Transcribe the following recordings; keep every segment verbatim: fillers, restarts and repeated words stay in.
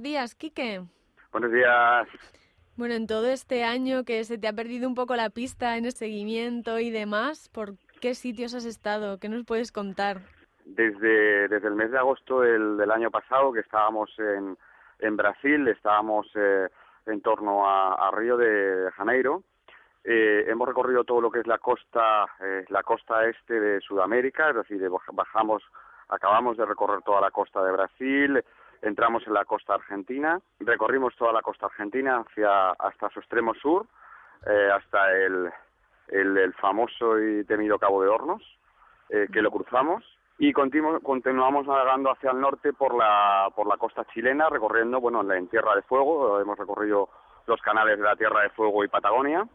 días, Quique. Buenos días. Bueno, en todo este año que se te ha perdido un poco la pista en el seguimiento y demás, ¿por qué sitios has estado? ¿Qué nos puedes contar? Desde, desde el mes de agosto del, del año pasado, que estábamos en, en Brasil, estábamos eh, en torno a, a Río de Janeiro, eh, hemos recorrido todo lo que es la costa, eh, la costa este de Sudamérica, es decir, bajamos, acabamos de recorrer toda la costa de Brasil, entramos en la costa argentina, recorrimos toda la costa argentina hacia hasta su extremo sur, eh, hasta el, el, el famoso y temido Cabo de Hornos, eh, que lo cruzamos, y continu continuamos navegando hacia el norte por la por la costa chilena, recorriendo, bueno, en Tierra de Fuego, hemos recorrido los canales de la Tierra de Fuego y Patagonia,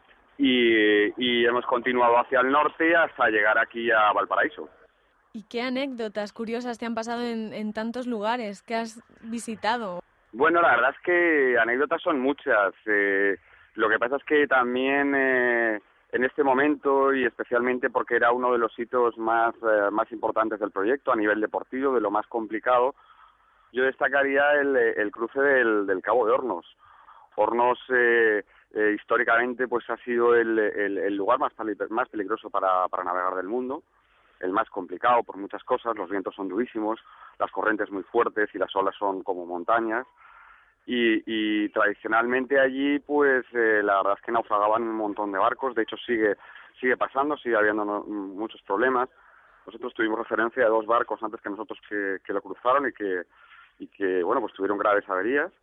y, y hemos continuado hacia el norte hasta llegar aquí a Valparaíso. ¿Y qué anécdotas curiosas te han pasado en, en tantos lugares que has visitado? Bueno, la verdad es que anécdotas son muchas. Eh, lo que pasa es que también eh, en este momento, y especialmente porque era uno de los hitos más, eh, más importantes del proyecto a nivel deportivo, de lo más complicado, yo destacaría el, el cruce del, del Cabo de Hornos. Hornos eh, eh, históricamente pues ha sido el, el, el lugar más, más peligroso para, para navegar del mundo, el más complicado por muchas cosas. Los vientos son durísimos, las corrientes muy fuertes y las olas son como montañas, y, y tradicionalmente allí pues eh, la verdad es que naufragaban un montón de barcos. De hecho sigue sigue pasando, sigue habiendo no, muchos problemas. Nosotros tuvimos referencia de dos barcos antes que nosotros que, que lo cruzaron y que y que bueno pues tuvieron graves averías,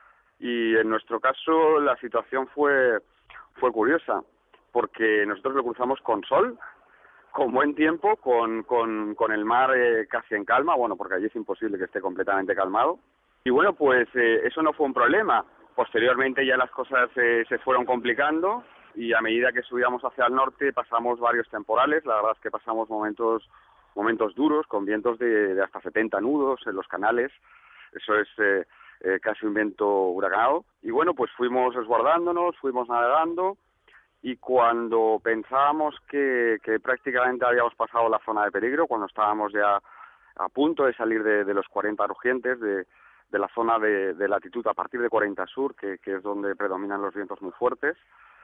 y en nuestro caso la situación fue fue curiosa porque nosotros lo cruzamos con sol, con buen tiempo, con, con, con el mar eh, casi en calma, bueno, porque allí es imposible que esté completamente calmado. Y bueno, pues eh, eso no fue un problema. Posteriormente ya las cosas eh, se fueron complicando, y a medida que subíamos hacia el norte pasamos varios temporales. La verdad es que pasamos momentos momentos duros, con vientos de, de hasta setenta nudos en los canales. Eso es eh, eh, casi un viento huracanado. Y bueno, pues fuimos resguardándonos, fuimos navegando, y cuando pensábamos que, que prácticamente habíamos pasado la zona de peligro, cuando estábamos ya a punto de salir de, de los cuarenta rugientes, de, de la zona de, de latitud a partir de cuarenta sur, que, que es donde predominan los vientos muy fuertes,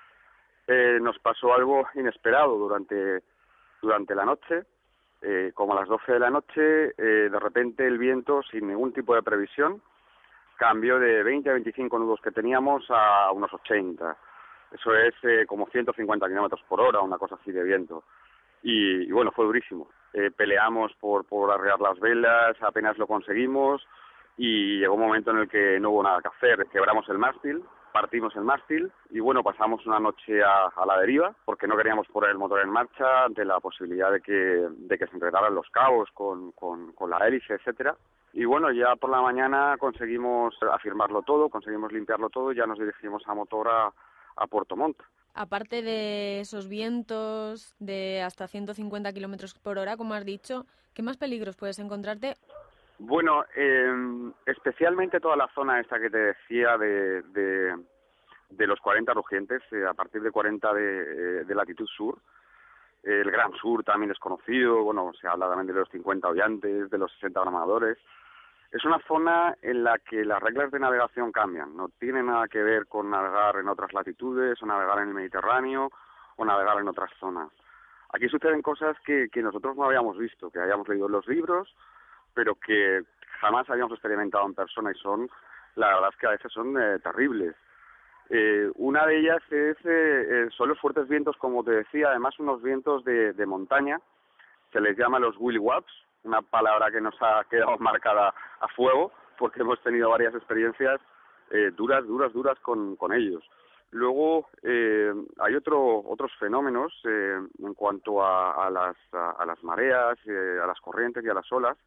eh, nos pasó algo inesperado durante, durante la noche. Eh, como a las doce de la noche, eh, de repente el viento, sin ningún tipo de previsión, cambió de veinte a veinticinco nudos que teníamos a unos ochenta. Eso es eh, como ciento cincuenta kilómetros por hora, una cosa así de viento. Y, y bueno, fue durísimo. Eh, peleamos por, por arrear las velas, apenas lo conseguimos, y llegó un momento en el que no hubo nada que hacer. Quebramos el mástil, partimos el mástil, y bueno, pasamos una noche a, a la deriva, porque no queríamos poner el motor en marcha ante la posibilidad de que, de que se enredaran los cabos con, con, con la hélice, etcétera. Y bueno, ya por la mañana conseguimos afirmarlo todo, conseguimos limpiarlo todo, y ya nos dirigimos a motor a a Puerto Montt. Aparte de esos vientos de hasta ciento cincuenta kilómetros por hora, como has dicho, ¿qué más peligros puedes encontrarte? Bueno, eh, especialmente toda la zona esta que te decía de, de, de los cuarenta rugientes, eh, a partir de cuarenta de, de latitud sur, el Gran Sur también es conocido, bueno, se habla también de los cincuenta hollantes, de los sesenta bramadores. Es una zona en la que las reglas de navegación cambian, no tiene nada que ver con navegar en otras latitudes, o navegar en el Mediterráneo, o navegar en otras zonas. Aquí suceden cosas que, que nosotros no habíamos visto, que habíamos leído en los libros, pero que jamás habíamos experimentado en persona, y son, la verdad es que a veces son eh, terribles. Eh, una de ellas es eh, son los fuertes vientos, como te decía, además unos vientos de, de montaña, se les llama los willy waps, una palabra que nos ha quedado marcada a fuego, porque hemos tenido varias experiencias eh, duras, duras, duras con, con ellos. Luego eh, hay otro, otros fenómenos eh, en cuanto a, a, las, a, a las mareas, eh, a las corrientes y a las olas.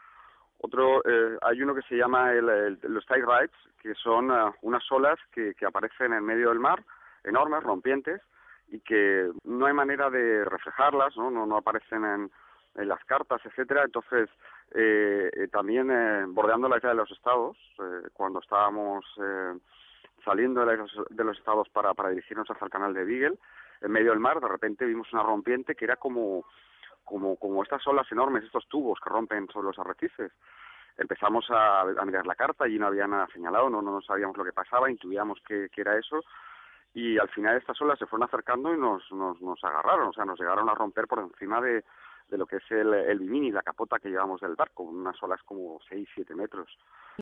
Otro, eh, hay uno que se llama el, el, los tide rides, que son uh, unas olas que, que aparecen en medio del mar, enormes, rompientes, y que no hay manera de reflejarlas, no, no, no aparecen en en las cartas, etcétera. Entonces, eh, eh, también eh, bordeando la isla de los Estados, eh, cuando estábamos eh, saliendo de, la isla de los Estados para, para dirigirnos hacia el canal de Beagle, en medio del mar, de repente vimos una rompiente que era como, como, como estas olas enormes, estos tubos que rompen sobre los arrecifes. empezamos a, a mirar la carta, allí no había nada señalado, no, no sabíamos lo que pasaba, intuíamos que, que era eso, y al final estas olas se fueron acercando y nos, nos, nos agarraron, o sea, nos llegaron a romper por encima de, de lo que es el, el bimini, la capota que llevamos del barco, unas olas como seis, siete metros.